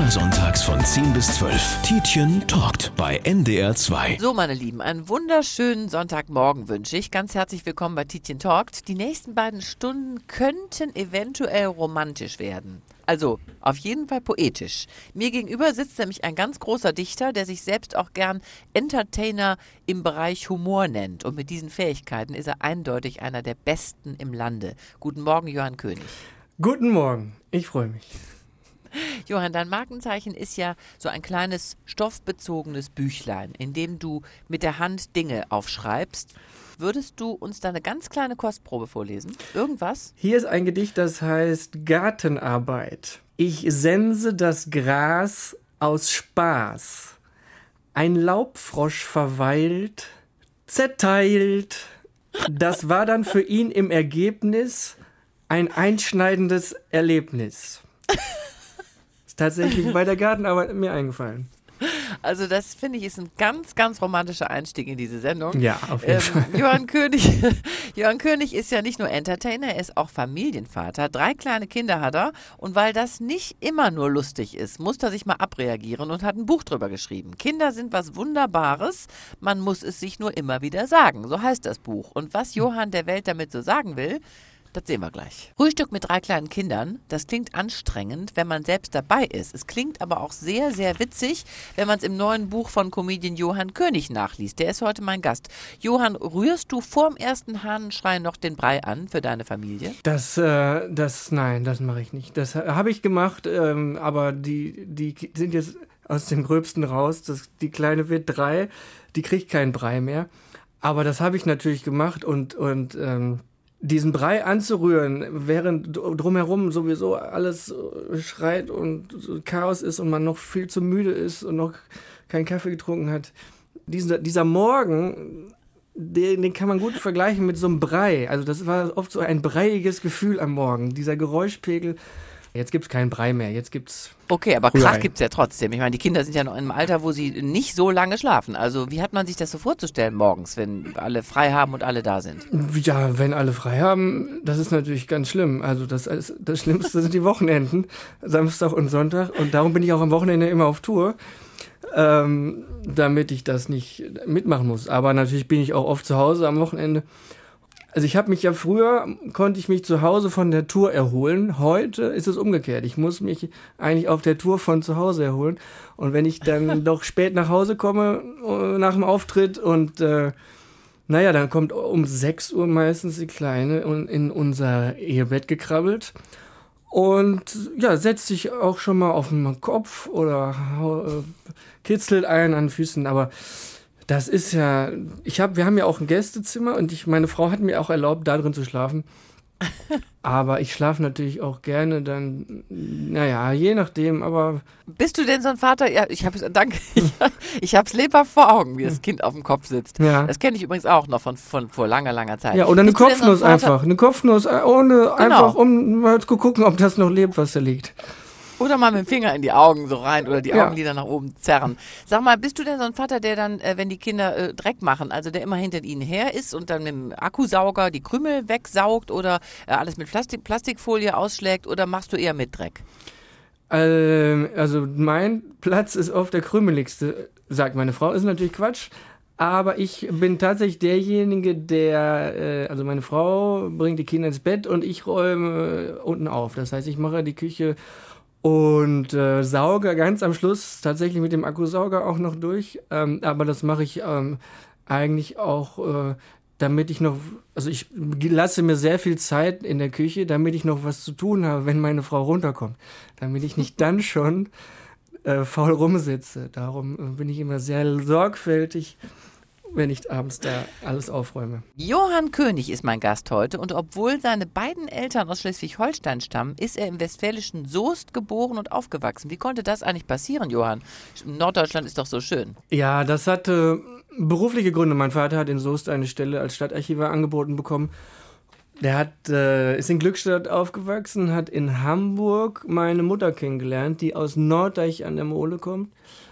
Immer sonntags von 10 bis 12. Tietjen talkt bei NDR 2. So, meine Lieben, einen wunderschönen Sonntagmorgen wünsche ich. Ganz herzlich willkommen bei Tietjen talkt. Die nächsten beiden Stunden könnten eventuell romantisch werden. Also auf jeden Fall poetisch. Mir gegenüber sitzt nämlich ein ganz großer Dichter, der sich selbst auch gern Entertainer im Bereich Humor nennt. Und mit diesen Fähigkeiten ist er eindeutig einer der Besten im Lande. Guten Morgen, Johann König. Guten Morgen, ich freue mich. Johann, dein Markenzeichen ist ja so ein kleines stoffbezogenes Büchlein, in dem du mit der Hand Dinge aufschreibst. Würdest du uns da eine ganz kleine Kostprobe vorlesen? Irgendwas? Hier ist ein Gedicht, das heißt Gartenarbeit. Ich sense das Gras aus Spaß. Ein Laubfrosch verweilt, zerteilt. Das war dann für ihn im Ergebnis ein einschneidendes Erlebnis. Ist tatsächlich bei der Gartenarbeit mir eingefallen. Also das, finde ich, ist ein ganz, ganz romantischer Einstieg in diese Sendung. Ja, auf jeden Fall. Johann König ist ja nicht nur Entertainer, er ist auch Familienvater. 3 kleine Kinder hat er. Und weil das nicht immer nur lustig ist, muss er sich mal abreagieren und hat ein Buch drüber geschrieben. Kinder sind was Wunderbares, man muss es sich nur immer wieder sagen. So heißt das Buch. Und was Johann der Welt damit so sagen will, das sehen wir gleich. Frühstück mit 3 kleinen Kindern, das klingt anstrengend, wenn man selbst dabei ist. Es klingt aber auch sehr, sehr witzig, wenn man es im neuen Buch von Comedian Johann König nachliest. Der ist heute mein Gast. Johann, rührst du vorm ersten Hahnenschrei noch den Brei an für deine Familie? Nein, das mache ich nicht. Das habe ich gemacht, aber die sind jetzt aus dem Gröbsten raus. Die Kleine wird 3, die kriegt keinen Brei mehr. Aber das habe ich natürlich gemacht und diesen Brei anzurühren, während drumherum sowieso alles schreit und Chaos ist und man noch viel zu müde ist und noch keinen Kaffee getrunken hat. Dieser Morgen, den kann man gut vergleichen mit so einem Brei. Also das war oft so ein breiiges Gefühl am Morgen, dieser Geräuschpegel. Jetzt gibt's keinen Brei mehr, jetzt gibt's Okay, aber Rührei. Krach gibt's ja trotzdem. Ich meine, die Kinder sind ja noch in einem Alter, wo sie nicht so lange schlafen. Also wie hat man sich das so vorzustellen morgens, wenn alle frei haben und alle da sind? Ja, wenn alle frei haben, das ist natürlich ganz schlimm. Also das Schlimmste sind die Wochenenden, Samstag und Sonntag. Und darum bin ich auch am Wochenende immer auf Tour, damit ich das nicht mitmachen muss. Aber natürlich bin ich auch oft zu Hause am Wochenende. Also konnte ich mich zu Hause von der Tour erholen. Heute ist es umgekehrt. Ich muss mich eigentlich auf der Tour von zu Hause erholen. Und wenn ich dann doch spät nach Hause komme, nach dem Auftritt und dann kommt um 6 Uhr meistens die Kleine in unser Ehebett gekrabbelt und setzt sich auch schon mal auf den Kopf oder kitzelt einen an den Füßen, aber das ist ja, wir haben ja auch ein Gästezimmer und meine Frau hat mir auch erlaubt, da drin zu schlafen. Aber ich schlafe natürlich auch gerne dann, je nachdem, aber... Bist du denn so ein Vater? Ja, danke. Ich hab's lebhaft vor Augen, wie das Kind auf dem Kopf sitzt. Ja. Das kenne ich übrigens auch noch von vor langer, langer Zeit. Ja, oder eine Bist du denn so ein Kopfnuss Vater- einfach. Eine Kopfnuss, einfach, um mal zu gucken, ob das noch lebt, was da liegt. Oder mal mit dem Finger in die Augen so rein oder die Augenlider nach oben zerren. Sag mal, bist du denn so ein Vater, der dann, wenn die Kinder Dreck machen, also der immer hinter ihnen her ist und dann mit dem Akkusauger die Krümel wegsaugt oder alles mit Plastikfolie ausschlägt oder machst du eher mit Dreck? Also mein Platz ist oft der krümeligste, sagt meine Frau. Ist natürlich Quatsch. Aber ich bin tatsächlich derjenige, also meine Frau bringt die Kinder ins Bett und ich räume unten auf. Das heißt, ich mache die Küche und sauge ganz am Schluss tatsächlich mit dem Akkusauger auch noch durch. Aber das mache ich eigentlich auch, damit ich noch, also ich lasse mir sehr viel Zeit in der Küche, damit ich noch was zu tun habe, wenn meine Frau runterkommt. Damit ich nicht dann schon faul rumsitze. Darum bin ich immer sehr sorgfältig, wenn ich abends da alles aufräume. Johann König ist mein Gast heute und obwohl seine beiden Eltern aus Schleswig-Holstein stammen, ist er im westfälischen Soest geboren und aufgewachsen. Wie konnte das eigentlich passieren, Johann? Norddeutschland ist doch so schön. Ja, das hatte berufliche Gründe. Mein Vater hat in Soest eine Stelle als Stadtarchivar angeboten bekommen. Der ist in Glückstadt aufgewachsen, hat in Hamburg meine Mutter kennengelernt, die aus Norddeich an der Mole kommt.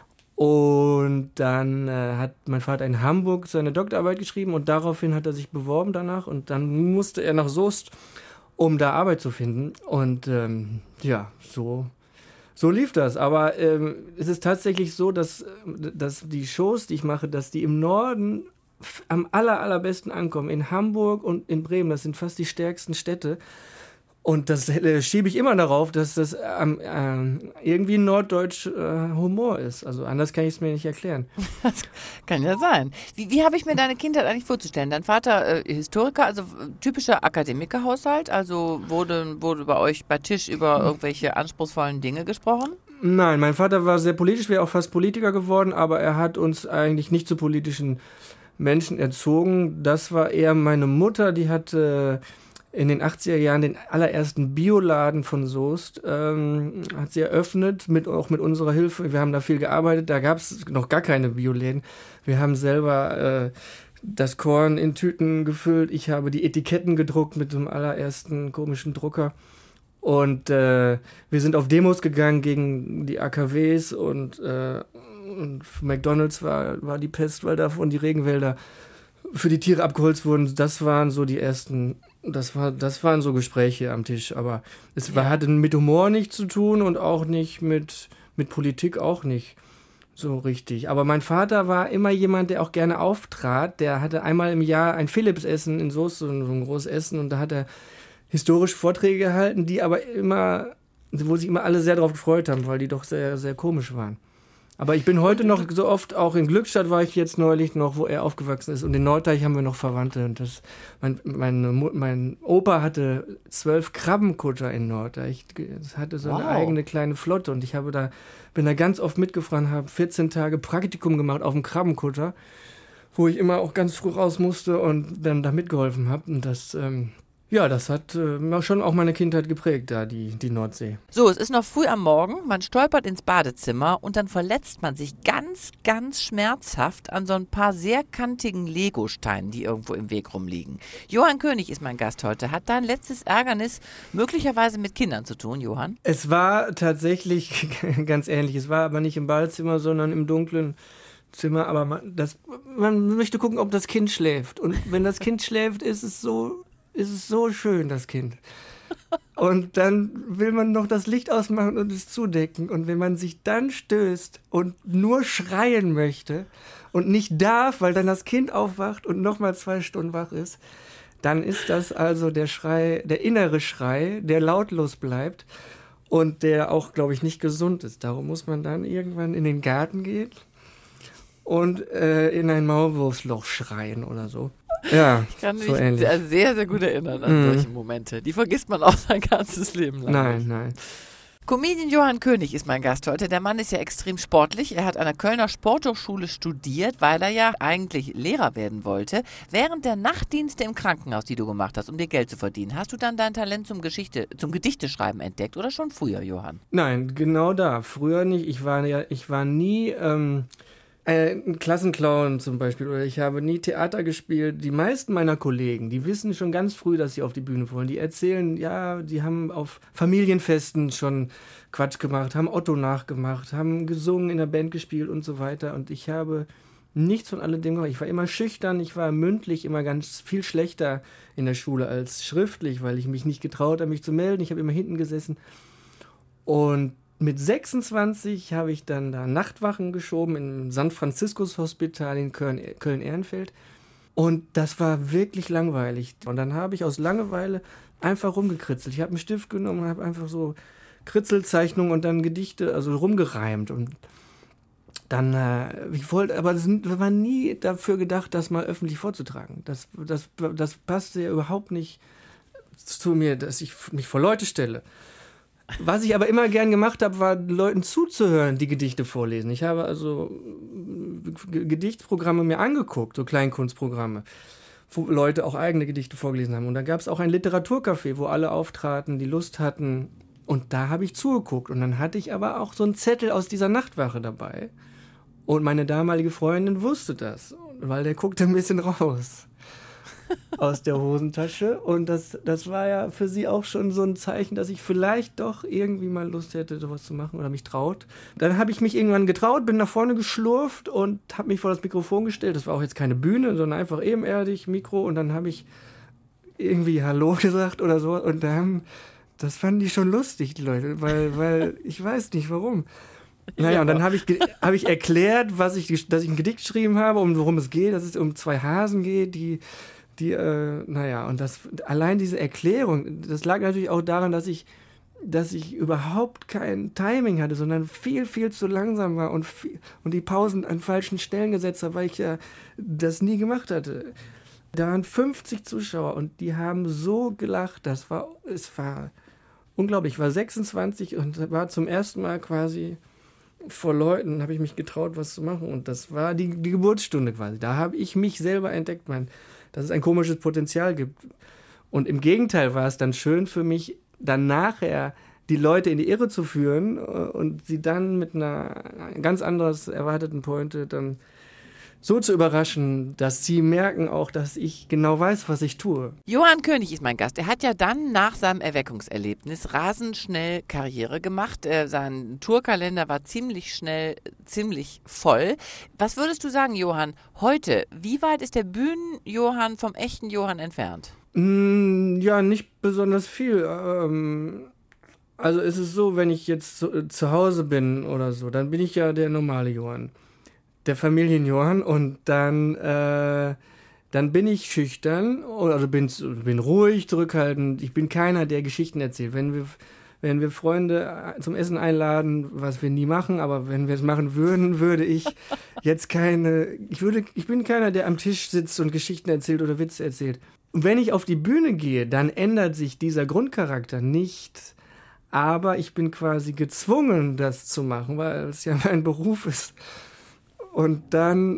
Und dann hat mein Vater in Hamburg seine Doktorarbeit geschrieben und daraufhin hat er sich beworben danach und dann musste er nach Soest, um da Arbeit zu finden. Und so So lief das, aber es ist tatsächlich so, dass die Shows, die ich mache, dass die im Norden am allerbesten ankommen. In Hamburg und in Bremen, das sind fast die stärksten Städte. Und das schiebe ich immer darauf, dass das irgendwie norddeutsch Humor ist. Also anders kann ich es mir nicht erklären. Das kann ja sein. Wie habe ich mir deine Kindheit eigentlich vorzustellen? Dein Vater Historiker, also typischer Akademikerhaushalt, also wurde bei euch bei Tisch über irgendwelche anspruchsvollen Dinge gesprochen? Nein, mein Vater war sehr politisch, wäre auch fast Politiker geworden, aber er hat uns eigentlich nicht zu politischen Menschen erzogen. Das war eher meine Mutter, die hat in den 80er Jahren den allerersten Bioladen von Soest hat sie eröffnet, auch mit unserer Hilfe. Wir haben da viel gearbeitet, da gab es noch gar keine Bioläden. Wir haben selber das Korn in Tüten gefüllt. Ich habe die Etiketten gedruckt mit dem allerersten komischen Drucker. Und wir sind auf Demos gegangen gegen die AKWs und McDonald's war die Pest, weil davon die Regenwälder für die Tiere abgeholzt wurden. Das waren so die ersten, das waren so Gespräche am Tisch, aber hatte mit Humor nichts zu tun und auch nicht mit Politik auch nicht so richtig. Aber mein Vater war immer jemand, der auch gerne auftrat. Der hatte einmal im Jahr ein Philips-Essen in Soest, so ein großes Essen, und da hat er historische Vorträge gehalten, wo sich immer alle sehr darauf gefreut haben, weil die doch sehr, sehr komisch waren. Aber ich bin heute noch so oft, auch in Glückstadt war ich jetzt neulich noch, wo er aufgewachsen ist. Und in Norddeich haben wir noch Verwandte. Und mein Opa hatte 12 Krabbenkutter in Norddeich. Das hatte so eine eigene kleine Flotte. Und bin da ganz oft mitgefahren, habe 14 Tage Praktikum gemacht auf dem Krabbenkutter, wo ich immer auch ganz früh raus musste und dann da mitgeholfen habe. Und das hat schon auch meine Kindheit geprägt, da die Nordsee. So, es ist noch früh am Morgen, man stolpert ins Badezimmer und dann verletzt man sich ganz, ganz schmerzhaft an so ein paar sehr kantigen Legosteinen, die irgendwo im Weg rumliegen. Johann König ist mein Gast heute. Hat dein letztes Ärgernis möglicherweise mit Kindern zu tun, Johann? Es war tatsächlich ganz ähnlich. Es war aber nicht im Badezimmer, sondern im dunklen Zimmer. Aber man möchte gucken, ob das Kind schläft. Und wenn das Kind schläft, ist es so schön, das Kind. Und dann will man noch das Licht ausmachen und es zudecken. Und wenn man sich dann stößt und nur schreien möchte und nicht darf, weil dann das Kind aufwacht und nochmal 2 Stunden wach ist, dann ist das also der Schrei, der innere Schrei, der lautlos bleibt und der auch, glaube ich, nicht gesund ist. Darum muss man dann irgendwann in den Garten gehen und in ein Maulwurfsloch schreien oder so. Ja, ich kann mich so ähnlich. Sehr, sehr gut erinnern an solche Momente. Die vergisst man auch sein ganzes Leben lang. Nein. Comedian Johann König ist mein Gast heute. Der Mann ist ja extrem sportlich. Er hat an der Kölner Sporthochschule studiert, weil er ja eigentlich Lehrer werden wollte. Während der Nachtdienste im Krankenhaus, die du gemacht hast, um dir Geld zu verdienen, hast du dann dein Talent zum Gedichteschreiben entdeckt oder schon früher, Johann? Nein, genau da. Früher nicht. Ich war nie ein Klassenclown zum Beispiel, oder ich habe nie Theater gespielt. Die meisten meiner Kollegen, die wissen schon ganz früh, dass sie auf die Bühne wollen. Die erzählen, ja, die haben auf Familienfesten schon Quatsch gemacht, haben Otto nachgemacht, haben gesungen, in der Band gespielt und so weiter. Und ich habe nichts von alledem gemacht. Ich war immer schüchtern, ich war mündlich immer ganz viel schlechter in der Schule als schriftlich, weil ich mich nicht getraut habe, mich zu melden. Ich habe immer hinten gesessen. Und mit 26 habe ich dann da Nachtwachen geschoben im St. Franziskus Hospital in Köln-Ehrenfeld. Und das war wirklich langweilig. Und dann habe ich aus Langeweile einfach rumgekritzelt. Ich habe einen Stift genommen und habe einfach so Kritzelzeichnungen und dann Gedichte, also rumgereimt. Und dann, aber das war nie dafür gedacht, das mal öffentlich vorzutragen. Das passte ja überhaupt nicht zu mir, dass ich mich vor Leute stelle. Was ich aber immer gern gemacht habe, war Leuten zuzuhören, die Gedichte vorlesen. Ich habe also Gedichtprogramme mir angeguckt, so Kleinkunstprogramme, wo Leute auch eigene Gedichte vorgelesen haben. Und da gab es auch ein Literaturcafé, wo alle auftraten, die Lust hatten. Und da habe ich zugeguckt. Und dann hatte ich aber auch so einen Zettel aus dieser Nachtwache dabei. Und meine damalige Freundin wusste das, weil der guckte ein bisschen raus aus der Hosentasche. Und das war ja für sie auch schon so ein Zeichen, dass ich vielleicht doch irgendwie mal Lust hätte, sowas zu machen oder mich traut. Dann habe ich mich irgendwann getraut, bin nach vorne geschlurft und habe mich vor das Mikrofon gestellt. Das war auch jetzt keine Bühne, sondern einfach ebenerdig Mikro. Und dann habe ich irgendwie Hallo gesagt oder so. Und dann haben Das fanden die schon lustig, die Leute, weil ich weiß nicht warum. Naja, und dann habe ich erklärt, dass ich ein Gedicht geschrieben habe, worum es geht, dass es um 2 Hasen geht, und allein diese Erklärung, das lag natürlich auch daran, dass ich überhaupt kein Timing hatte, sondern viel, viel zu langsam war und die Pausen an falschen Stellen gesetzt habe, weil ich ja das nie gemacht hatte. Da waren 50 Zuschauer und die haben so gelacht, es war unglaublich. Ich war 26 und war zum ersten Mal quasi vor Leuten, habe ich mich getraut, was zu machen. Und das war die Geburtsstunde quasi. Da habe ich mich selber entdeckt, dass es ein komisches Potenzial gibt. Und im Gegenteil war es dann schön für mich, dann nachher die Leute in die Irre zu führen und sie dann mit einer ganz anders erwarteten Pointe dann so zu überraschen, dass sie merken auch, dass ich genau weiß, was ich tue. Johann König ist mein Gast. Er hat ja dann nach seinem Erweckungserlebnis rasend schnell Karriere gemacht. Sein Tourkalender war ziemlich schnell, ziemlich voll. Was würdest du sagen, Johann, heute, wie weit ist der Bühnen-Johann vom echten Johann entfernt? Ja, nicht besonders viel. Also ist es so, wenn ich jetzt zu Hause bin oder so, dann bin ich ja der normale Johann. Der Familienjohann und dann bin ich schüchtern oder bin ruhig, zurückhaltend. Ich bin keiner, der Geschichten erzählt. Wenn wir Freunde zum Essen einladen, was wir nie machen, aber wenn wir es machen würden, würde ich jetzt ich bin keiner, der am Tisch sitzt und Geschichten erzählt oder Witze erzählt. Und wenn ich auf die Bühne gehe, dann ändert sich dieser Grundcharakter nicht. Aber ich bin quasi gezwungen, das zu machen, weil es ja mein Beruf ist. Und dann,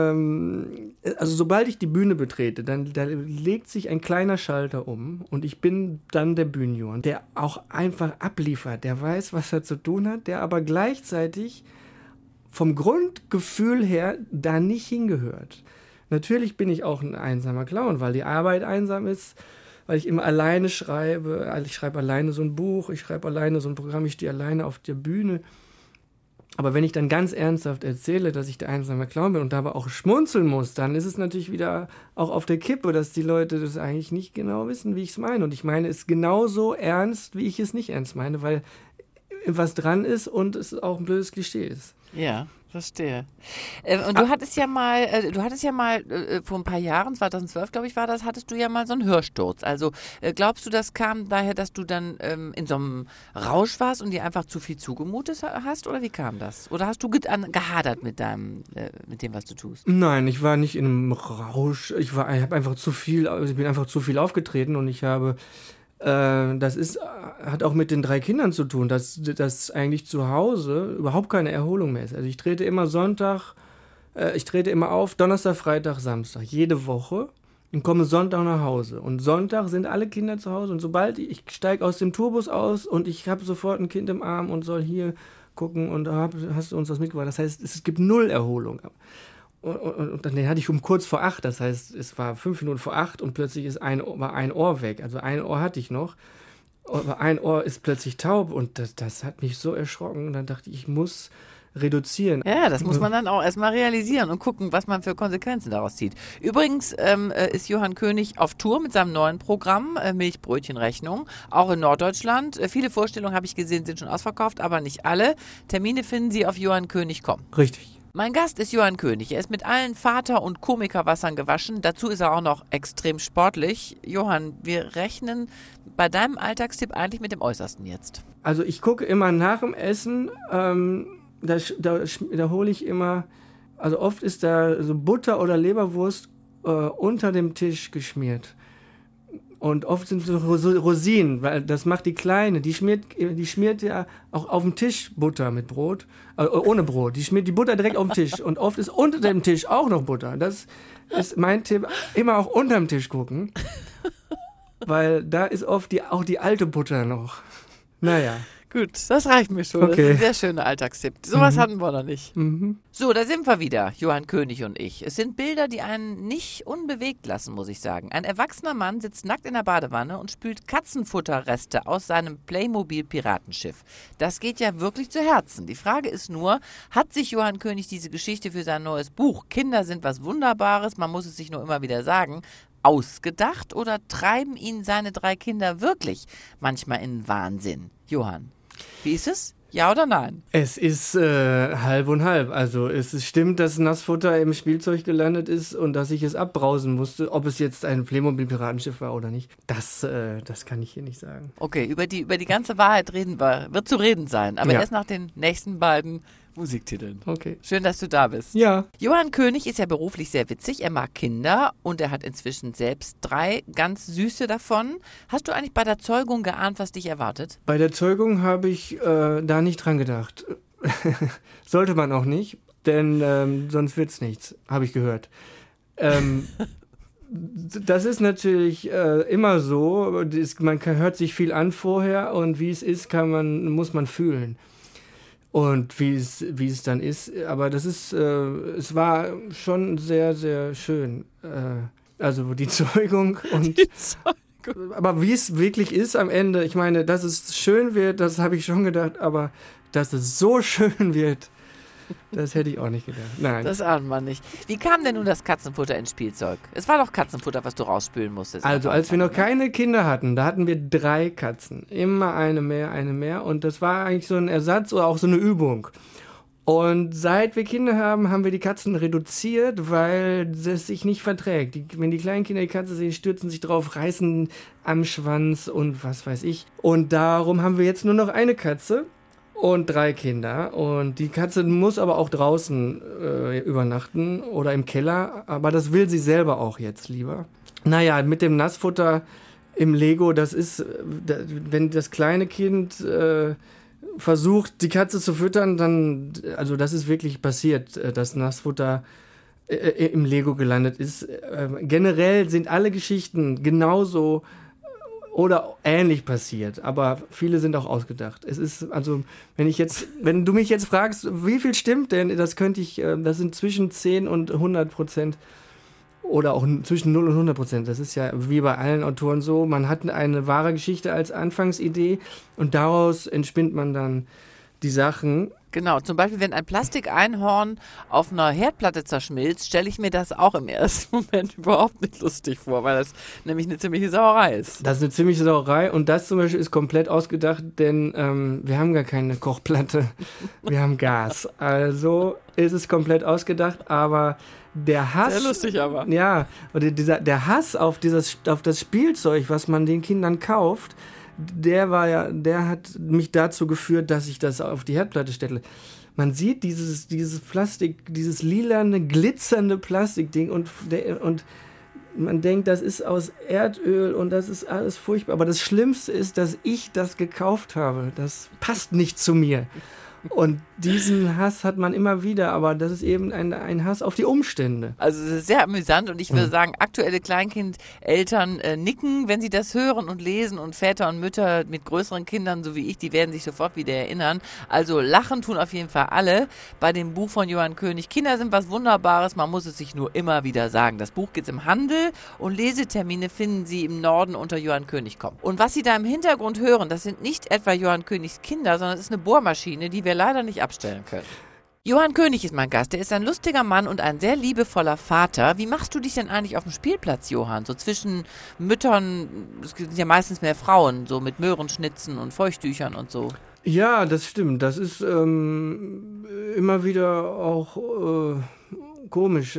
also sobald ich die Bühne betrete, da legt sich ein kleiner Schalter um und ich bin dann der Bühnenjohann, der auch einfach abliefert, der weiß, was er zu tun hat, der aber gleichzeitig vom Grundgefühl her da nicht hingehört. Natürlich bin ich auch ein einsamer Clown, weil die Arbeit einsam ist, weil ich immer alleine schreibe. Ich schreibe alleine so ein Buch, ich schreibe alleine so ein Programm, ich stehe alleine auf der Bühne. Aber wenn ich dann ganz ernsthaft erzähle, dass ich der einsame Clown bin und dabei auch schmunzeln muss, dann ist es natürlich wieder auch auf der Kippe, dass die Leute das eigentlich nicht genau wissen, wie ich es meine. Und ich meine es genauso ernst, wie ich es nicht ernst meine, weil was dran ist und es auch ein blödes Klischee ist. Ja, verstehe. Und du hattest ja mal vor ein paar Jahren, 2012 glaube ich war das, hattest du ja mal so einen Hörsturz. Also glaubst du, das kam daher, dass du dann in so einem Rausch warst und dir einfach zu viel zugemutet hast? Oder wie kam das? Oder hast du gehadert mit dem, was du tust? Nein, ich war nicht in einem Rausch. Ich bin einfach zu viel aufgetreten und ich habe hat auch mit den 3 Kindern zu tun, dass eigentlich zu Hause überhaupt keine Erholung mehr ist. Also ich trete immer auf, Donnerstag, Freitag, Samstag, jede Woche und komme Sonntag nach Hause. Und Sonntag sind alle Kinder zu Hause und sobald ich steige aus dem Tourbus aus und ich habe sofort ein Kind im Arm und soll hier gucken und hast du uns was mitgebracht. Das heißt, es gibt 0 Erholung. Und dann hatte ich kurz vor 8, das heißt, es war 5 Minuten vor 8 und plötzlich war ein Ohr weg. Also ein Ohr hatte ich noch, aber ein Ohr ist plötzlich taub und das hat mich so erschrocken. Und dann dachte ich muss reduzieren. Ja, das muss man dann auch erstmal realisieren und gucken, was man für Konsequenzen daraus zieht. Übrigens ist Johann König auf Tour mit seinem neuen Programm Milchbrötchenrechnung, auch in Norddeutschland. Viele Vorstellungen, habe ich gesehen, sind schon ausverkauft, aber nicht alle. Termine finden Sie auf johannkönig.com. Richtig. Mein Gast ist Johann König. Er ist mit allen Vater- und Komikerwassern gewaschen. Dazu ist er auch noch extrem sportlich. Johann, wir rechnen bei deinem Alltagstipp eigentlich mit dem Äußersten jetzt. Also ich gucke immer nach dem Essen, da hole ich immer, also oft ist da so Butter oder Leberwurst unter dem Tisch geschmiert. Und oft sind so Rosinen, weil das macht die Kleine, die schmiert ja auch auf dem Tisch Butter mit Brot, ohne Brot. Die schmiert die Butter direkt auf dem Tisch und oft ist unter dem Tisch auch noch Butter. Das ist mein Tipp, immer auch unterm Tisch gucken, weil da ist oft auch die alte Butter noch. Naja. Gut, das reicht mir schon. Okay. Das ist ein sehr schöner Alltagstipp. Sowas hatten wir noch nicht. Mhm. So, da sind wir wieder, Johann König und ich. Es sind Bilder, die einen nicht unbewegt lassen, muss ich sagen. Ein erwachsener Mann sitzt nackt in der Badewanne und spült Katzenfutterreste aus seinem Playmobil-Piratenschiff. Das geht ja wirklich zu Herzen. Die Frage ist nur, hat sich Johann König diese Geschichte für sein neues Buch "Kinder sind was Wunderbares, man muss es sich nur immer wieder sagen" ausgedacht oder treiben ihn seine 3 Kinder wirklich manchmal in Wahnsinn? Johann, wie ist es? Ja oder nein? Es ist halb und halb. Also es stimmt, dass Nassfutter im Spielzeug gelandet ist und dass ich es abbrausen musste. Ob es jetzt ein Playmobil-Piratenschiff war oder nicht, das kann ich hier nicht sagen. Okay, über die ganze Wahrheit wird zu reden sein, aber erst nach den nächsten beiden Musiktiteln. Okay. Schön, dass du da bist. Ja. Johann König ist ja beruflich sehr witzig. Er mag Kinder und er hat inzwischen selbst 3 ganz süße davon. Hast du eigentlich bei der Zeugung geahnt, was dich erwartet? Bei der Zeugung habe ich da nicht dran gedacht. Sollte man auch nicht, denn sonst wird's nichts, habe ich gehört. Das ist natürlich immer so. Man hört sich viel an vorher und wie es ist, muss man fühlen. Und wie es dann ist, aber das ist, es war schon sehr, sehr schön. Also die Zeugung und aber wie es wirklich ist am Ende, ich meine, dass es schön wird, das habe ich schon gedacht, aber dass es so schön wird, das hätte ich auch nicht gedacht. Nein. Das ahnt man nicht. Wie kam denn nun das Katzenfutter ins Spielzeug? Es war doch Katzenfutter, was du rausspülen musstest. Also, als wir noch keine Kinder hatten, da hatten wir 3 Katzen. Immer eine mehr. Und das war eigentlich so ein Ersatz oder auch so eine Übung. Und seit wir Kinder haben, haben wir die Katzen reduziert, weil es sich nicht verträgt. Wenn die kleinen Kinder die Katze sehen, stürzen sich drauf, reißen am Schwanz und was weiß ich. Und darum haben wir jetzt nur noch eine Katze. Und 3 Kinder. Und die Katze muss aber auch draußen übernachten oder im Keller. Aber das will sie selber auch jetzt lieber. Naja, mit dem Nassfutter im Lego, das ist, wenn das kleine Kind versucht, die Katze zu füttern, dann, also das ist wirklich passiert, dass Nassfutter im Lego gelandet ist. Generell sind alle Geschichten genauso oder ähnlich passiert, aber viele sind auch ausgedacht. Es ist, also, wenn du mich jetzt fragst, wie viel stimmt denn, das sind zwischen 10 und 100% oder auch zwischen 0 und 100%. Das ist ja wie bei allen Autoren so, man hat eine wahre Geschichte als Anfangsidee und daraus entspinnt man dann die Sachen. Genau, zum Beispiel, wenn ein Plastikeinhorn auf einer Herdplatte zerschmilzt, stelle ich mir das auch im ersten Moment überhaupt nicht lustig vor, weil das nämlich eine ziemliche Sauerei ist. Das ist eine ziemliche Sauerei und das zum Beispiel ist komplett ausgedacht, denn wir haben gar keine Kochplatte, wir haben Gas. Also ist es komplett ausgedacht, aber der Hass... Sehr lustig aber. Ja, und der Hass auf das Spielzeug, was man den Kindern kauft, der hat mich dazu geführt, dass ich das auf die Herdplatte stelle. Man sieht dieses Plastik, dieses lilane, glitzernde Plastikding und man denkt, das ist aus Erdöl und das ist alles furchtbar. Aber das Schlimmste ist, dass ich das gekauft habe. Das passt nicht zu mir. Und diesen Hass hat man immer wieder, aber das ist eben ein Hass auf die Umstände. Also es ist sehr amüsant und ich würde sagen, aktuelle Kleinkindeltern nicken, wenn sie das hören und lesen und Väter und Mütter mit größeren Kindern, so wie ich, die werden sich sofort wieder erinnern. Also lachen tun auf jeden Fall alle bei dem Buch von Johann König. Kinder sind was Wunderbares, man muss es sich nur immer wieder sagen. Das Buch gibt's im Handel und Lesetermine finden Sie im Norden unter johannkönig.com. Und was Sie da im Hintergrund hören, das sind nicht etwa Johann Königs Kinder, sondern es ist eine Bohrmaschine, die wir leider nicht abstellen können. Johann König ist mein Gast. Der ist ein lustiger Mann und ein sehr liebevoller Vater. Wie machst du dich denn eigentlich auf dem Spielplatz, Johann? So zwischen Müttern, es sind ja meistens mehr Frauen, so mit Möhrenschnitzen und Feuchttüchern und so. Ja, das stimmt. Das ist immer wieder auch komisch.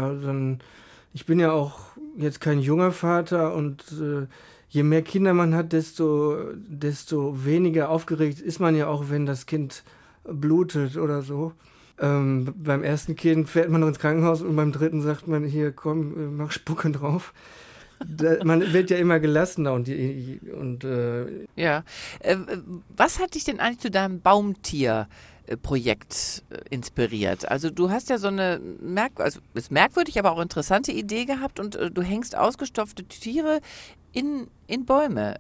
Ich bin ja auch jetzt kein junger Vater und je mehr Kinder man hat, desto weniger aufgeregt ist man ja auch, wenn das Kind blutet oder so. Beim ersten Kind fährt man noch ins Krankenhaus und beim dritten sagt man, hier komm, mach Spucke drauf. Man wird ja immer gelassener Ja. Was hat dich denn eigentlich zu deinem Baumtier-Projekt inspiriert? Also du hast ja so eine ist merkwürdig, aber auch interessante Idee gehabt und du hängst ausgestopfte Tiere in Bäume.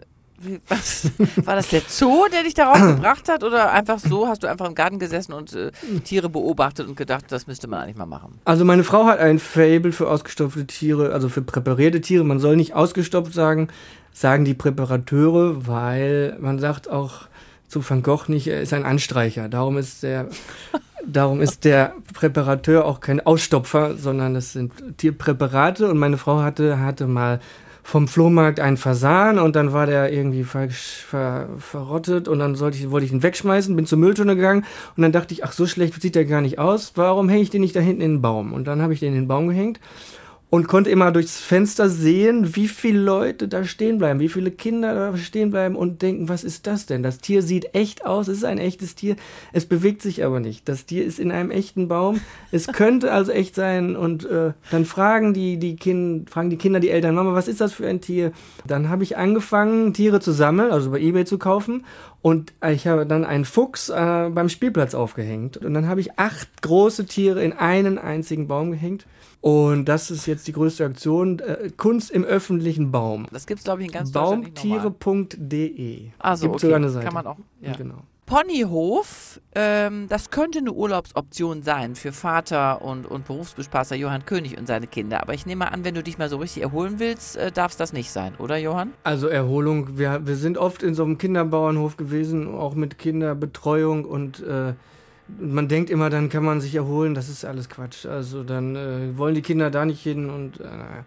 War das der Zoo, der dich darauf gebracht hat oder einfach so, hast du einfach im Garten gesessen und Tiere beobachtet und gedacht, das müsste man eigentlich mal machen? Also meine Frau hat ein Faible für ausgestopfte Tiere, also für präparierte Tiere. Man soll nicht ausgestopft sagen die Präparateure, weil man sagt auch zu Van Gogh nicht, er ist ein Anstreicher. Darum ist Darum ist der Präparateur auch kein Ausstopfer, sondern es sind Tierpräparate. Und meine Frau hatte mal vom Flohmarkt einen Fasan und dann war der irgendwie verrottet und dann wollte ich ihn wegschmeißen, bin zur Mülltonne gegangen und dann dachte ich, ach, so schlecht sieht der gar nicht aus, warum hänge ich den nicht da hinten in den Baum? Und dann habe ich den in den Baum gehängt und konnte immer durchs Fenster sehen, wie viele Leute da stehen bleiben, wie viele Kinder da stehen bleiben und denken, was ist das denn? Das Tier sieht echt aus, es ist ein echtes Tier, es bewegt sich aber nicht. Das Tier ist in einem echten Baum, es könnte also echt sein und dann fragen die Kinder die Eltern, Mama, was ist das für ein Tier? Dann habe ich angefangen, Tiere zu sammeln, also bei eBay zu kaufen und ich habe dann einen Fuchs beim Spielplatz aufgehängt und dann habe ich 8 große Tiere in einen einzigen Baum gehängt. Und das ist jetzt die größte Aktion, Kunst im öffentlichen Baum. Das gibt es, glaube ich, in ganz Deutschland nicht normal. Baumtiere.de. Also, gibt sogar eine Seite. Kann man auch, ja. Genau. Ponyhof, das könnte eine Urlaubsoption sein für Vater und Berufsbespaßer Johann König und seine Kinder. Aber ich nehme mal an, wenn du dich mal so richtig erholen willst, darf es das nicht sein, oder Johann? Also Erholung, wir sind oft in so einem Kinderbauernhof gewesen, auch mit Kinderbetreuung und man denkt immer, dann kann man sich erholen, das ist alles Quatsch. Also dann wollen die Kinder da nicht hin und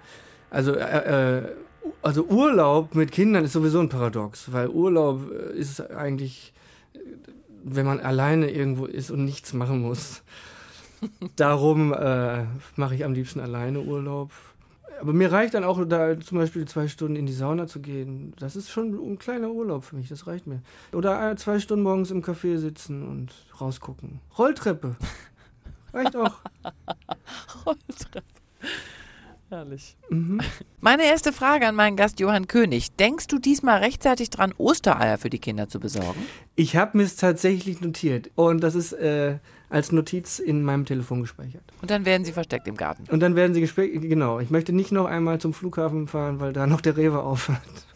also Urlaub mit Kindern ist sowieso ein Paradox, weil Urlaub ist eigentlich, wenn man alleine irgendwo ist und nichts machen muss. Darum mache ich am liebsten alleine Urlaub. Aber mir reicht dann auch, da zum Beispiel 2 Stunden in die Sauna zu gehen. Das ist schon ein kleiner Urlaub für mich, das reicht mir. Oder 2 Stunden morgens im Café sitzen und rausgucken. Rolltreppe. Reicht auch. Rolltreppe. Herrlich. Mhm. Meine erste Frage an meinen Gast Johann König. Denkst du diesmal rechtzeitig dran, Ostereier für die Kinder zu besorgen? Ich habe mir es tatsächlich notiert. Und das ist als Notiz in meinem Telefon gespeichert. Und dann werden sie versteckt im Garten? Und dann werden sie genau. Ich möchte nicht noch einmal zum Flughafen fahren, weil da noch der Rewe aufhört.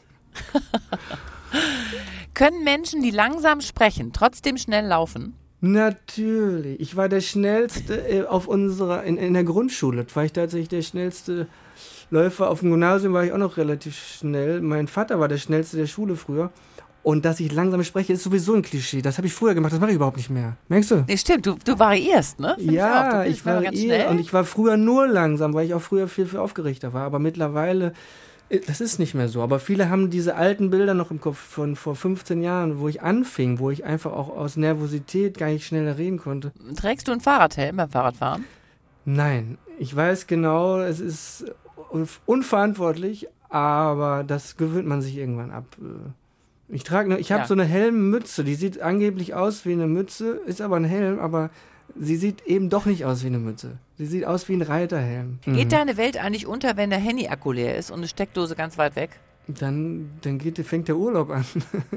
Können Menschen, die langsam sprechen, trotzdem schnell laufen? Natürlich. Ich war der Schnellste in der Grundschule. War ich tatsächlich der schnellste Läufer. Auf dem Gymnasium war ich auch noch relativ schnell. Mein Vater war der schnellste der Schule früher. Und dass ich langsam spreche, ist sowieso ein Klischee. Das habe ich früher gemacht, das mache ich überhaupt nicht mehr. Merkst du? Nee, stimmt. Du variierst, ne? Ja, ich variiere. Und ich war früher nur langsam, weil ich auch früher viel aufgeregter war. Aber mittlerweile, das ist nicht mehr so. Aber viele haben diese alten Bilder noch im Kopf von vor 15 Jahren, wo ich anfing, wo ich einfach auch aus Nervosität gar nicht schneller reden konnte. Trägst du einen Fahrradhelm beim Fahrradfahren? Nein. Ich weiß genau, es ist unverantwortlich, aber das gewöhnt man sich irgendwann ab. Ich habe so eine Helmmütze, die sieht angeblich aus wie eine Mütze, ist aber ein Helm, aber sie sieht eben doch nicht aus wie eine Mütze. Sie sieht aus wie ein Reiterhelm. Geht deine Welt eigentlich unter, wenn der Handy-Akku leer ist und eine Steckdose ganz weit weg? Dann fängt der Urlaub an.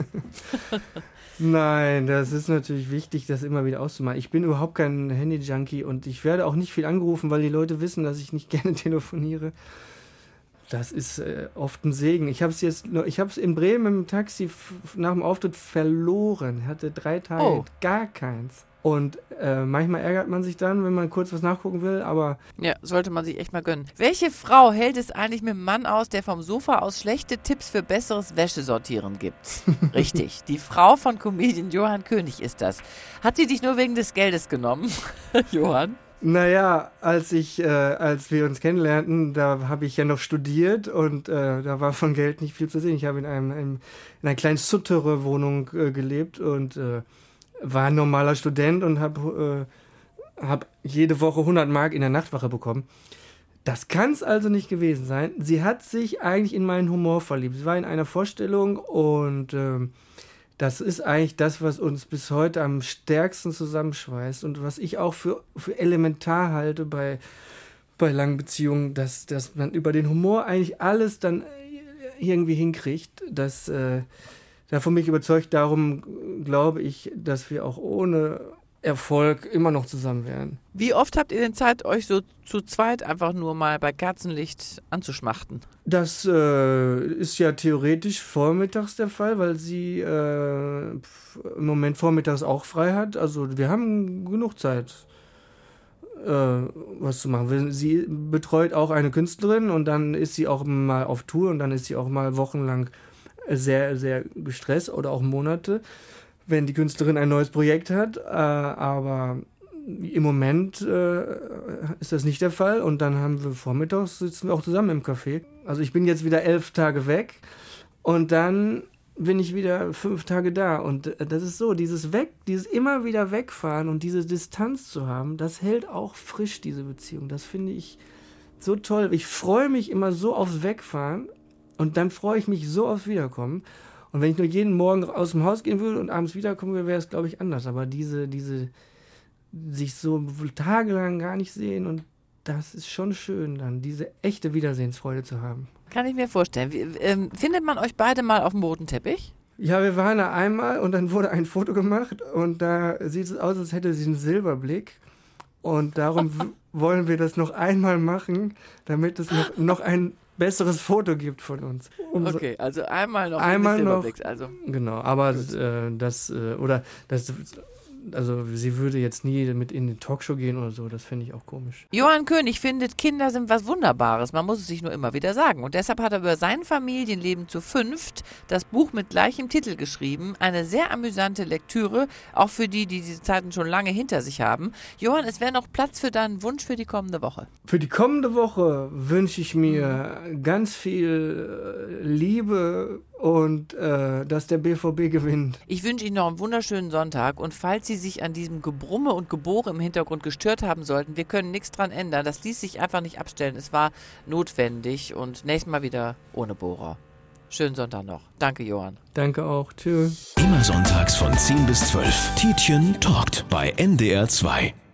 Nein, das ist natürlich wichtig, das immer wieder auszumachen. Ich bin überhaupt kein Handy-Junkie und ich werde auch nicht viel angerufen, weil die Leute wissen, dass ich nicht gerne telefoniere. Das ist oft ein Segen. Ich habe es in Bremen im Taxi nach dem Auftritt verloren. Hatte 3 Tage gar keins. Und manchmal ärgert man sich dann, wenn man kurz was nachgucken will, aber... Ja, sollte man sich echt mal gönnen. Welche Frau hält es eigentlich mit einem Mann aus, der vom Sofa aus schlechte Tipps für besseres Wäschesortieren gibt? Richtig, die Frau von Comedian Johann König ist das. Hat sie dich nur wegen des Geldes genommen, Johann? Naja, als wir uns kennenlernten, da habe ich ja noch studiert und da war von Geld nicht viel zu sehen. Ich habe in einer kleinen Souterrain-Wohnung gelebt und war ein normaler Student und habe jede Woche 100 Mark in der Nachtwache bekommen. Das kann es also nicht gewesen sein. Sie hat sich eigentlich in meinen Humor verliebt. Sie war in einer Vorstellung und das ist eigentlich das, was uns bis heute am stärksten zusammenschweißt und was ich auch für elementar halte bei langen Beziehungen, dass man über den Humor eigentlich alles dann irgendwie hinkriegt. Davon bin ich überzeugt, darum glaube ich, dass wir auch ohne Erfolg immer noch zusammen wären. Wie oft habt ihr denn Zeit, euch so zu zweit einfach nur mal bei Kerzenlicht anzuschmachten? Das ist ja theoretisch vormittags der Fall, weil sie im Moment vormittags auch frei hat. Also wir haben genug Zeit, was zu machen. Sie betreut auch eine Künstlerin und dann ist sie auch mal auf Tour und dann ist sie auch mal wochenlang sehr, sehr gestresst oder auch Monate, wenn die Künstlerin ein neues Projekt hat. Aber Im Moment ist das nicht der Fall und dann haben wir vormittags, sitzen wir auch zusammen im Café. Also ich bin jetzt wieder 11 Tage weg und dann bin ich wieder 5 Tage da und das ist so, dieses immer wieder wegfahren und diese Distanz zu haben, das hält auch frisch, diese Beziehung. Das finde ich so toll. Ich freue mich immer so aufs Wegfahren und dann freue ich mich so aufs Wiederkommen. Und wenn ich nur jeden Morgen aus dem Haus gehen würde und abends wiederkommen würde, wäre es, glaube ich, anders. Aber diese sich so tagelang gar nicht sehen und das ist schon schön dann, diese echte Wiedersehensfreude zu haben. Kann ich mir vorstellen. Findet man euch beide mal auf dem roten Teppich? Ja, wir waren da einmal und dann wurde ein Foto gemacht und da sieht es aus, als hätte sie einen Silberblick. Und darum wollen wir das noch einmal machen, damit es noch ein besseres Foto gibt von uns. Okay, also einmal noch Silberblicks. Also. Genau, aber also sie würde jetzt nie mit in die Talkshow gehen oder so, das finde ich auch komisch. Johann König findet, Kinder sind was Wunderbares, man muss es sich nur immer wieder sagen. Und deshalb hat er über sein Familienleben zu 5 das Buch mit gleichem Titel geschrieben. Eine sehr amüsante Lektüre, auch für die diese Zeiten schon lange hinter sich haben. Johann, es wäre noch Platz für deinen Wunsch für die kommende Woche. Für die kommende Woche wünsche ich mir ganz viel Liebe und dass der BVB gewinnt. Ich wünsche Ihnen noch einen wunderschönen Sonntag und falls Sie sich an diesem Gebrumme und Gebohre im Hintergrund gestört haben sollten, wir können nichts dran ändern. Das ließ sich einfach nicht abstellen. Es war notwendig und nächstes Mal wieder ohne Bohrer. Schönen Sonntag noch. Danke, Johann. Danke auch. Tschüss. Immer sonntags von 10 bis 12. Tietjen talkt bei NDR 2.